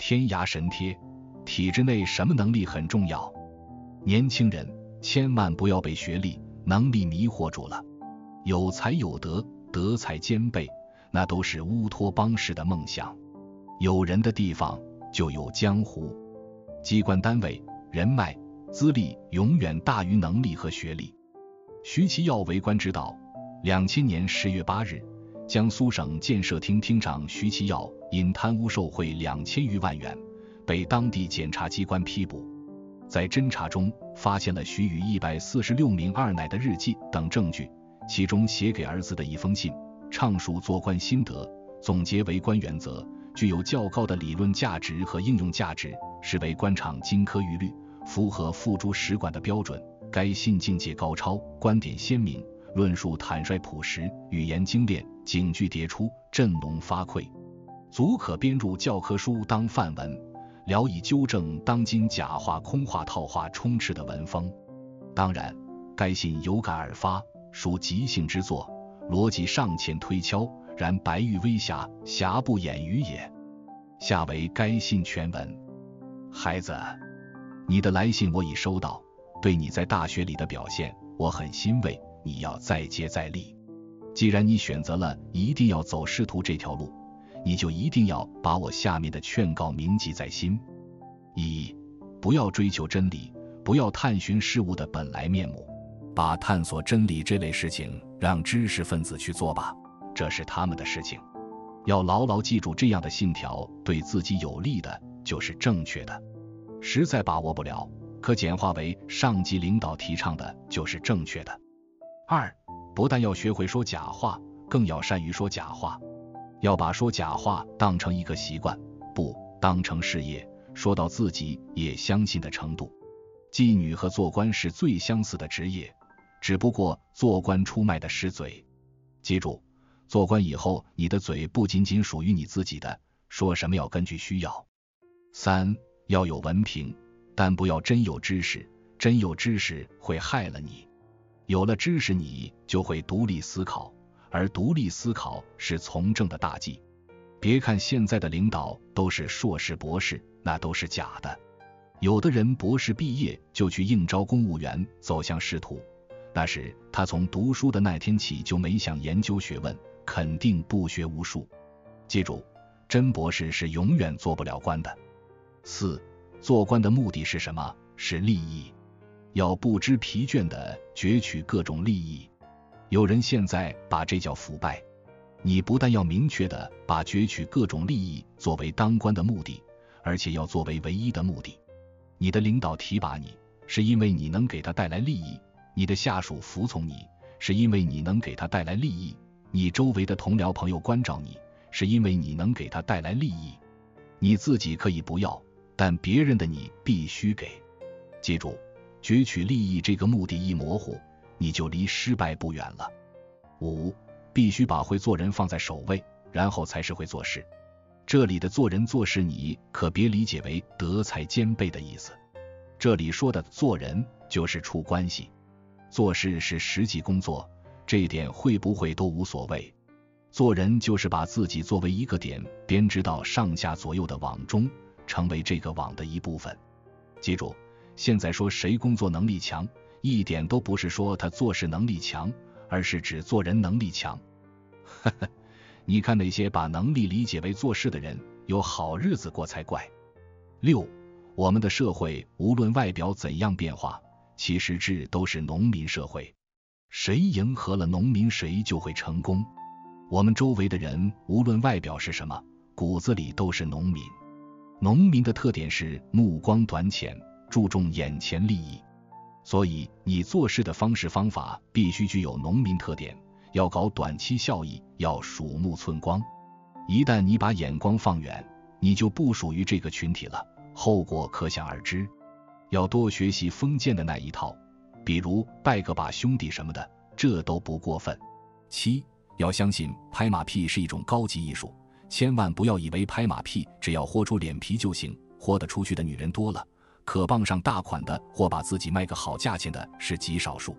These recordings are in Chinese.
天涯神贴，体制内什么能力很重要？年轻人千万不要被学历、能力迷惑住了。有才有德，德才兼备，那都是乌托邦式的梦想。有人的地方就有江湖。机关单位、人脉、资历永远大于能力和学历。徐其耀为官之道。2000年10月8日，江苏省建设厅厅长徐其耀因贪污受贿2000余万元，被当地检察机关批捕。在侦查中，发现了徐与146名二奶的日记等证据，其中写给儿子的一封信，畅述做官心得，总结为官原则，具有较高的理论价值和应用价值，是为官场金科玉律，符合付诸实管的标准。该信境界高超，观点鲜明，论述坦率朴实，语言精炼，警句迭出，振聋发聩，足可编入教科书当范文，聊以纠正当今假话、空话、套话充斥的文风。当然，该信有感而发，属即兴之作，逻辑尚欠推敲，然白玉微瑕，瑕不掩瑜也。下为该信全文。孩子，你的来信我已收到，对你在大学里的表现，我很欣慰，你要再接再厉。既然你选择了一定要走仕途这条路，你就一定要把我下面的劝告铭记在心。一，不要追求真理，不要探寻事物的本来面目，把探索真理这类事情让知识分子去做吧，这是他们的事情。要牢牢记住这样的信条，对自己有利的就是正确的，实在把握不了，可简化为上级领导提倡的就是正确的。二，不但要学会说假话，更要善于说假话。要把说假话当成一个习惯，不当成事业，说到自己也相信的程度。妓女和做官是最相似的职业，只不过做官出卖的是嘴。记住，做官以后，你的嘴不仅仅属于你自己的，说什么要根据需要。三，要有文凭，但不要真有知识，真有知识会害了你。有了知识，你就会独立思考，而独立思考是从政的大忌。别看现在的领导都是硕士博士，那都是假的。有的人博士毕业就去应招公务员，走向仕途，那是他从读书的那天起就没想研究学问，肯定不学无术。记住，真博士是永远做不了官的。四，做官的目的是什么？是利益。要不知疲倦地攫取各种利益。有人现在把这叫腐败。你不但要明确地把攫取各种利益作为当官的目的，而且要作为唯一的目的。你的领导提拔你，是因为你能给他带来利益；你的下属服从你，是因为你能给他带来利益；你周围的同僚朋友关照你，是因为你能给他带来利益。你自己可以不要，但别人的你必须给。记住，攫取利益这个目的一模糊，你就离失败不远了。五，必须把会做人放在首位，然后才是会做事。这里的做人做事，你可别理解为德才兼备的意思。这里说的做人就是处关系，做事是实际工作，这一点会不会都无所谓。做人就是把自己作为一个点编织到上下左右的网中，成为这个网的一部分。记住，现在说谁工作能力强，一点都不是说他做事能力强，而是指做人能力强。你看那些把能力理解为做事的人，有好日子过才怪。六，我们的社会无论外表怎样变化，其实质都是农民社会，谁迎合了农民，谁就会成功。我们周围的人无论外表是什么，骨子里都是农民。农民的特点是目光短浅，注重眼前利益，所以你做事的方式方法必须具有农民特点，要搞短期效益，要鼠目寸光。一旦你把眼光放远，你就不属于这个群体了，后果可想而知。要多学习封建的那一套，比如拜个把兄弟什么的，这都不过分。七，要相信拍马屁是一种高级艺术，千万不要以为拍马屁只要豁出脸皮就行，豁得出去的女人多了，可傍上大款的或把自己卖个好价钱的是极少数，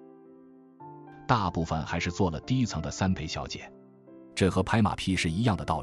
大部分还是做了低层的三陪小姐。这和拍马屁是一样的道理，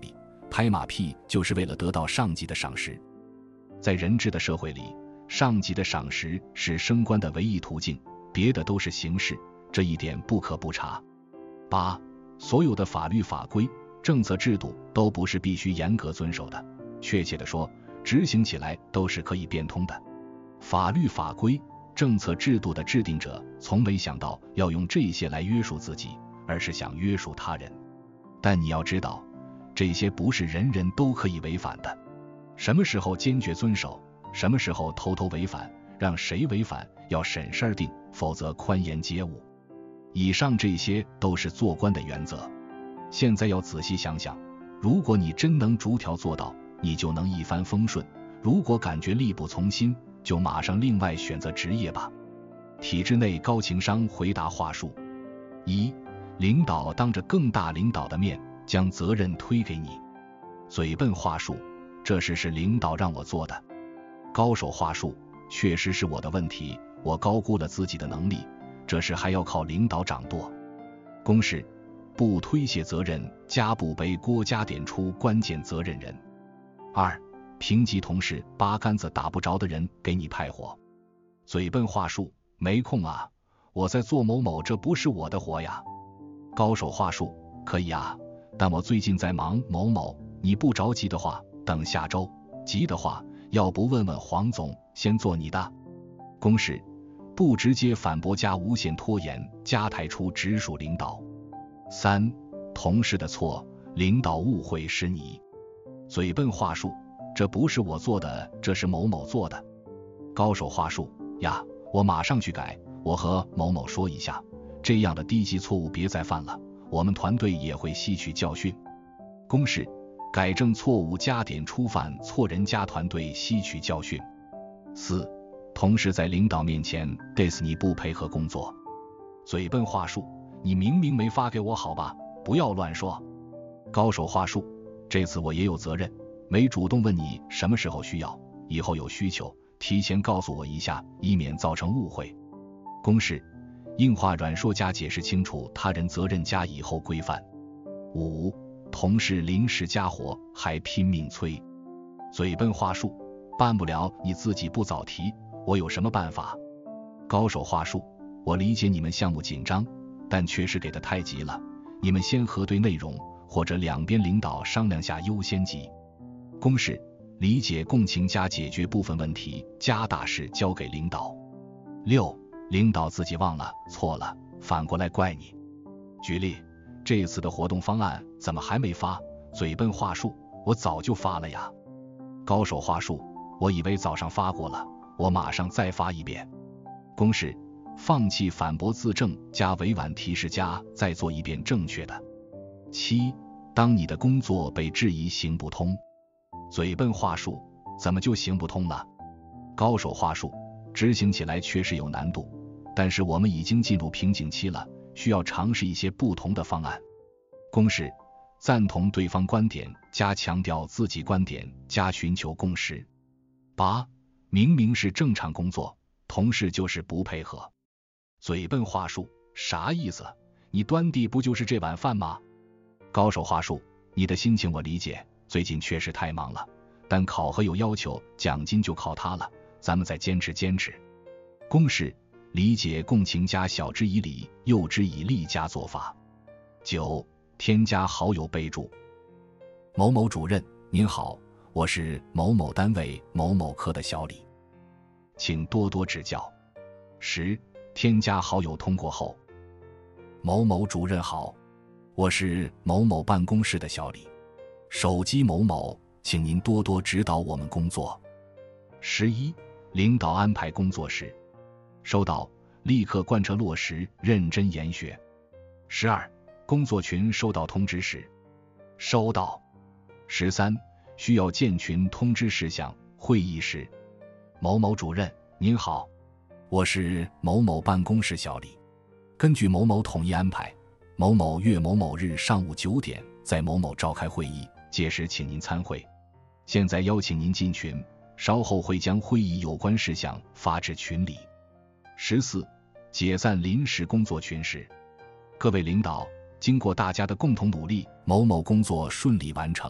拍马屁就是为了得到上级的赏识。 在人治的社会里，上级的赏识是升官的唯一途径，别的都是形式，这一点不可不察。8. 所有的法律法规、政策制度都不是必须严格遵守的，确切地说，执行起来都是可以变通的。法律法规、政策制度的制定者从没想到要用这些来约束自己，而是想约束他人。但你要知道，这些不是人人都可以违反的。什么时候坚决遵守，什么时候偷偷违反，让谁违反要审事儿定，否则宽严街舞。以上这些都是做官的原则。现在要仔细想想，如果你真能逐条做到，你就能一帆风顺；如果感觉力不从心，就马上另外选择职业吧。体制内高情商回答话术。1. 领导当着更大领导的面将责任推给你。嘴笨话术，这事是领导让我做的。高手话术，确实是我的问题，我高估了自己的能力，这事还要靠领导掌舵。公式：不推卸责任，加不背锅，加点出关键责任人。2. 评级同事，八竿子打不着的人给你派活。嘴笨话术，没空啊，我在做某某，这不是我的活呀。高手话术，可以啊，但我最近在忙某某，你不着急的话，等下周；急的话，要不问问黄总，先做你的。公式：不直接反驳加无限拖延，加抬出直属领导。3. 同事的错，领导误会是你。嘴笨话术，这不是我做的，这是某某做的。高手话术呀，我马上去改，我和某某说一下，这样的低级错误别再犯了，我们团队也会吸取教训。公式：改正错误加点出犯错人加团队吸取教训。4. 同事在领导面前 diss 你不配合工作。嘴笨话术，你明明没发给我好吧，不要乱说。高手话术，这次我也有责任，没主动问你什么时候需要，以后有需求提前告诉我一下，以免造成误会。公式：硬话软说加解释清楚他人责任加以后规范。5. 同事临时加活还拼命催。嘴笨话术，办不了你自己不早提，我有什么办法？高手话术，我理解你们项目紧张，但确实给的太急了，你们先核对内容，或者两边领导商量下优先级。公式：理解共情加解决部分问题加大事交给领导。6. 领导自己忘了错了，反过来怪你。举例：这次的活动方案怎么还没发？嘴笨话术，我早就发了呀。高手话术，我以为早上发过了，我马上再发一遍。公式：放弃反驳自证加委婉提示加再做一遍正确的。7. 当你的工作被质疑行不通。嘴笨话术，怎么就行不通了？高手话术，执行起来确实有难度，但是我们已经进入瓶颈期了，需要尝试一些不同的方案。公式：赞同对方观点加强调自己观点加寻求共识。8. 明明是正常工作，同事就是不配合。嘴笨话术，啥意思？你端地不就是这碗饭吗？高手话术，你的心情我理解，最近确实太忙了，但考核有要求，奖金就靠它了，咱们再坚持坚持。公式：理解共情加晓之以理，诱之以利加做法。9. 添加好友备注：某某主任您好，我是某某单位某某科的小李，请多多指教。10. 添加好友通过后：某某主任好，我是某某办公室的小李，手机某某，请您多多指导我们工作。11. 领导安排工作时，收到，立刻贯彻落实，认真研学。12. 工作群收到通知时，收到。13. 需要建群通知事项，会议时：某某主任您好，我是某某办公室小李，根据某某统一安排，某某月某某日上午9点在某某召开会议，届时请您参会。现在邀请您进群，稍后会将会议有关事项发至群里。14. 解散临时工作群时，各位领导，经过大家的共同努力，某某工作顺利完成，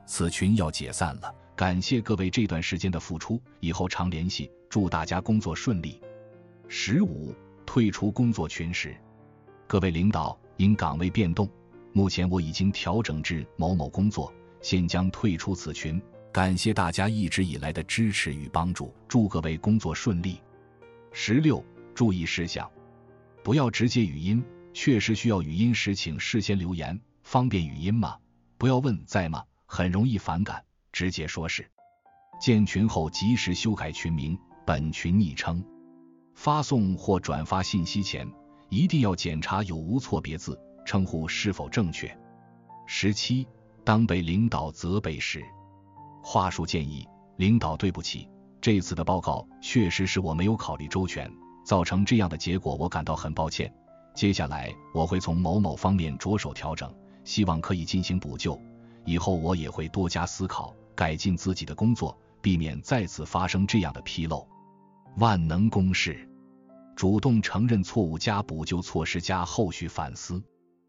此群要解散了。 感谢各位这段时间的付出，以后常联系，祝大家工作顺利。15. 退出工作群时，各位领导，因岗位变动，目前我已经调整至某某工作，现将退出此群。 感谢大家一直以来的支持与帮助， 祝各位工作顺利。16. 注意事项：不要直接语音，确实需要语音时请事先留言，方便语音吗？不要问在吗，很容易反感，直接说是。建群后及时修改群名、本群昵称。发送或转发信息前，一定要检查有无错别字，称呼是否正确。17. 当被领导责备时，话术建议：领导对不起，这次的报告确实是我没有考虑周全，造成这样的结果，我感到很抱歉。接下来我会从某某方面着手调整，希望可以进行补救。以后我也会多加思考，改进自己的工作，避免再次发生这样的纰漏。万能公式：主动承认错误加补救措施加后续反思。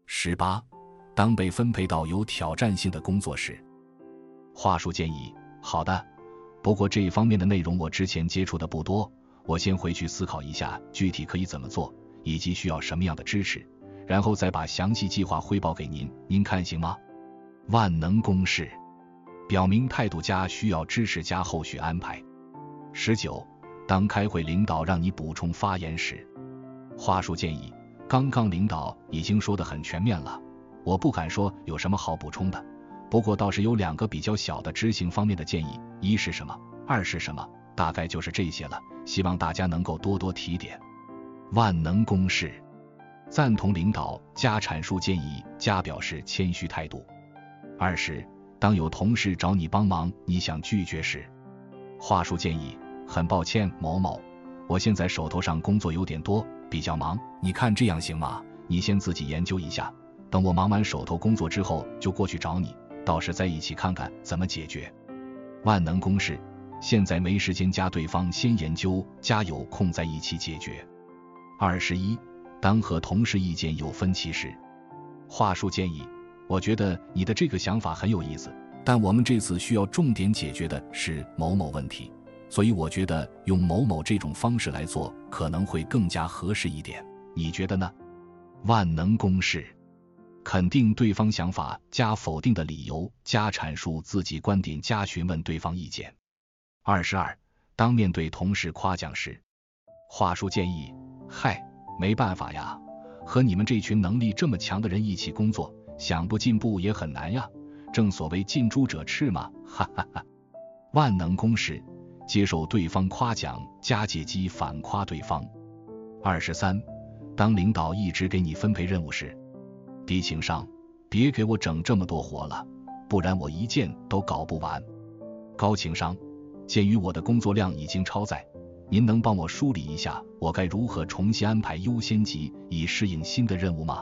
18. 当被分配到有挑战性的工作时， 话术建议：好的，不过这一方面的内容我之前接触的不多，我先回去思考一下具体可以怎么做，以及需要什么样的支持，然后再把详细计划汇报给您，您看行吗？万能公式：表明态度加需要支持加后续安排。19. 当开会领导让你补充发言时，话术建议：刚刚领导已经说得很全面了，我不敢说有什么好补充的，不过倒是有2个比较小的执行方面的建议，一是什么，二是什么，大概就是这些了，希望大家能够多多提点。万能公式：赞同领导加阐述建议加表示谦虚态度。20. 当有同事找你帮忙你想拒绝时，话术建议：很抱歉某某，我现在手头上工作有点多，比较忙， 你看这样行吗？ 你先自己研究一下，等我忙完手头工作之后就过去找你，到时再一起看看怎么解决。万能公式：现在没时间加对方先研究，加有空再一起解决。21. 当和同事意见有分歧时，话术建议：我觉得你的这个想法很有意思， 但我们这次需要重点解决的是某某问题，所以我觉得用某某这种方式来做可能会更加合适一点， 你觉得呢？万能公式：肯定对方想法加否定的理由加阐述自己观点加询问对方意见。22. 当面对同事夸奖时，话术建议：嗨，没办法呀，和你们这群能力这么强的人一起工作，想不进步也很难呀，正所谓近朱者赤嘛，哈哈哈。万能公式：接受对方夸奖加借机反夸对方。23. 当领导一直给你分配任务时，低情商：别给我整这么多活了，不然我一件都搞不完。高情商：鉴于我的工作量已经超载，您能帮我梳理一下我该如何重新安排优先级以适应新的任务吗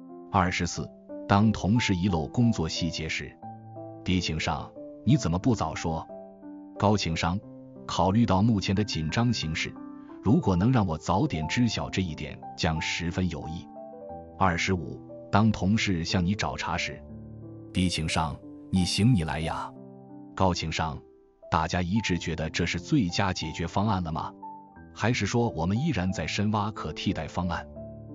？24. 当同事遗漏工作细节时，低情商：你怎么不早说？高情商：考虑到目前的紧张形势，如果能让我早点知晓这一点将十分有益。25. 当同事向你找茬时， 低情商：你行你来呀。 高情商：大家一致觉得这是最佳解决方案了吗？还是说我们依然在深挖可替代方案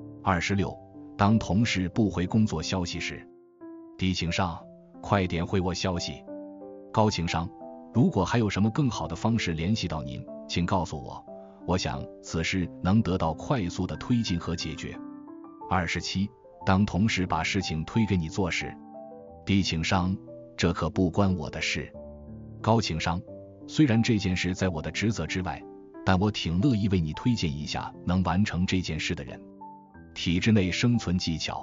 ？26. 当同事不回工作消息时，低情商：快点回我消息。高情商：如果还有什么更好的方式联系到您，请告诉我，我想此事能得到快速的推进和解决。27. 当同事把事情推给你做时，低情商：这可不关我的事。高情商：虽然这件事在我的职责之外，但我挺乐意为你推荐一下能完成这件事的人。体制内生存技巧：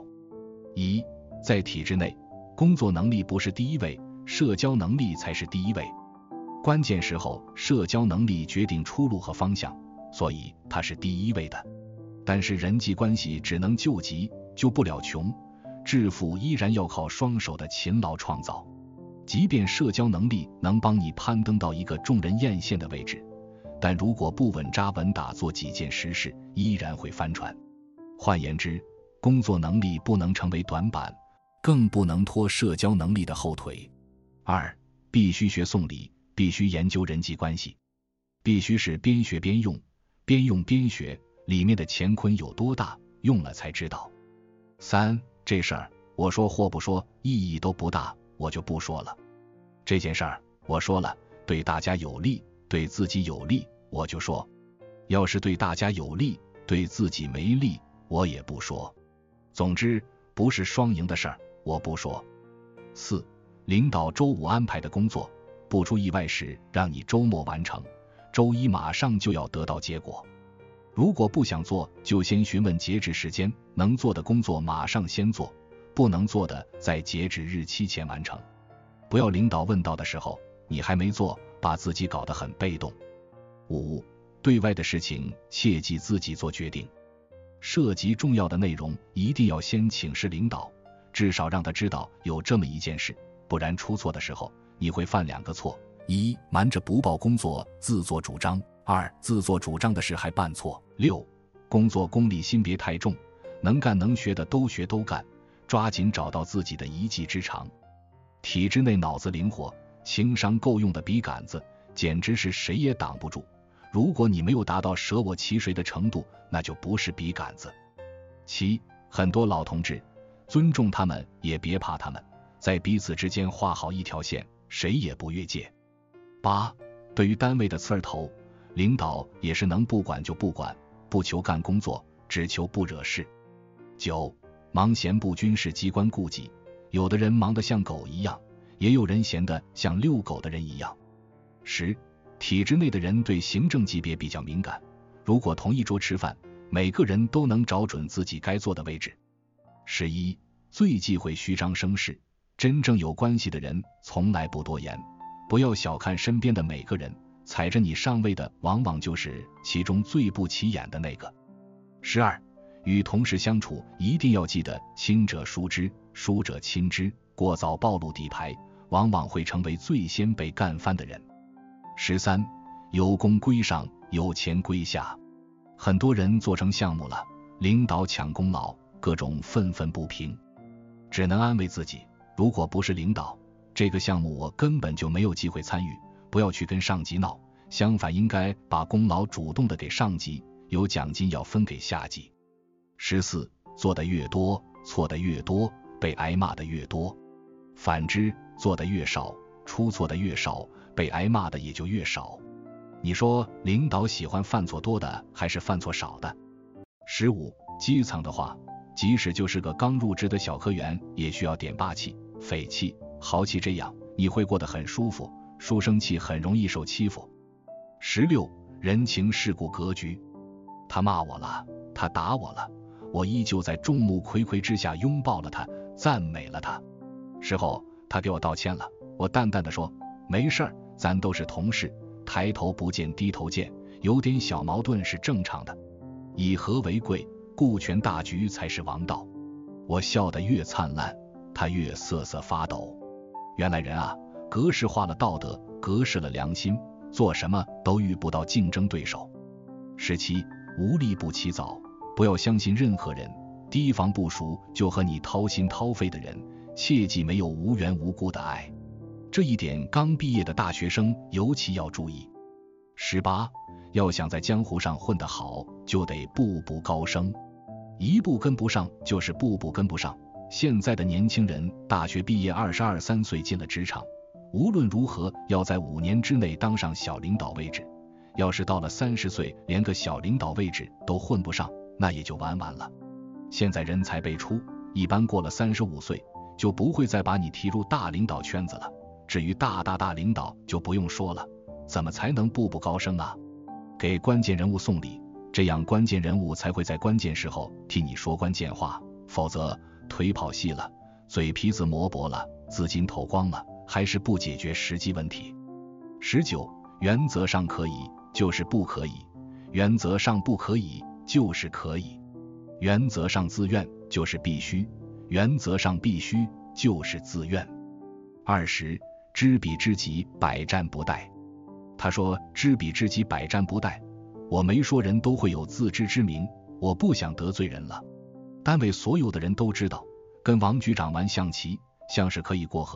1. 在体制内，工作能力不是第一位，社交能力才是第一位。关键时候，社交能力决定出路和方向，所以它是第一位的。但是人际关系只能救急，救不了穷，致富依然要靠双手的勤劳创造。即便社交能力能帮你攀登到一个众人艳羡的位置，但如果不稳扎稳打做几件实事，依然会翻船。换言之，工作能力不能成为短板， 更不能拖社交能力的后腿。 2. 必须学送礼，必须研究人际关系，必须是边学边用，边用边学，里面的乾坤有多大，用了才知道。3. 这事儿我说或不说意义都不大，我就不说了。这件事儿我说了，对大家有利，对自己有利，我就说；要是对大家有利，对自己没利，我也不说。总之不是双赢的事儿，我不说。4. 领导周5安排的工作，不出意外时让你周末完成，周1马上就要得到结果。如果不想做，就先询问截止时间，能做的工作马上先做，不能做的在截止日期前完成。不要领导问到的时候你还没做，把自己搞得很被动。5. 对外的事情切忌自己做决定，涉及重要的内容一定要先请示领导，至少让他知道有这么一件事，不然出错的时候你会犯2个错： 1. 瞒着不报工作，自作主张； 2. 自作主张的事还办错。 6. 工作功利心别太重，能干能学的都学都干，抓紧找到自己的一技之长。体制内脑子灵活，情商够用的笔杆子，简直是谁也挡不住。如果你没有达到舍我其谁的程度，那就不是笔杆子。7. 很多老同志，尊重他们，也别怕他们，在彼此之间画好一条线，谁也不越界。8. 对于单位的刺儿头，领导也是能不管就不管，不求干工作，只求不惹事。9. 忙闲不均是机关顾忌，有的人忙得像狗一样，也有人闲得像遛狗的人一样。10. 体制内的人对行政级别比较敏感，如果同一桌吃饭，每个人都能找准自己该坐的位置。11. 最忌讳虚张声势，真正有关系的人从来不多言，不要小看身边的每个人，踩着你上位的往往就是其中最不起眼的那个。12. 与同事相处一定要记得亲者疏之，疏者亲之，过早暴露底牌，往往会成为最先被干翻的人。13. 有功归上，有钱归下。很多人做成项目了，领导抢功劳，各种愤愤不平，只能安慰自己，如果不是领导，这个项目我根本就没有机会参与，不要去跟上级闹，相反应该把功劳主动的给上级，有奖金要分给下级。14. 做的越多，错的越多，被挨骂的越多。反之，做的越少，出错的越少，被挨骂的也就越少。你说领导喜欢犯错多的还是犯错少的？15. 基层的话，即使就是个刚入职的小科员，也需要点霸气、匪气、豪气，这样你会过得很舒服，书生气很容易受欺负。16. 人情世故格局，他骂我了，他打我了，我依旧在众目睽睽之下拥抱了他，赞美了他。事后他给我道歉了，我淡淡的说，没事儿，咱都是同事，抬头不见低头见，有点小矛盾是正常的，以和为贵，顾全大局才是王道。我笑得越灿烂，他越瑟瑟发抖。原来人啊，格式化了道德，格式了良心，做什么都遇不到竞争对手。17. 无利不起早，不要相信任何人，提防不熟就和你掏心掏肺的人，切记没有无缘无故的爱。这一点刚毕业的大学生尤其要注意。18. 要想在江湖上混得好，就得步步高升，一步跟不上就是步步跟不上。现在的年轻人大学毕业22、23岁进了职场，无论如何要在5年之内当上小领导位置，要是到了30岁连个小领导位置都混不上，那也就完了。现在人才辈出，一般过了35岁就不会再把你提入大领导圈子了，至于大领导就不用说了，怎么才能步步高升啊？给关键人物送礼，这样关键人物才会在关键时候替你说关键话，否则腿跑细了，嘴皮子磨薄了，资金投光了，还是不解决实际问题。19. 原则上可以就是不可以，原则上不可以就是可以，原则上自愿就是必须，原则上必须就是自愿。20. 知彼知己，百战不殆。他说知彼知己，百战不殆，我没说人都会有自知之明，我不想得罪人了。单位所有的人都知道，跟王局长玩象棋，像是可以过河的，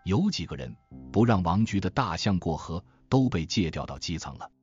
有几个人不让王局的大象过河，都被借调到基层了。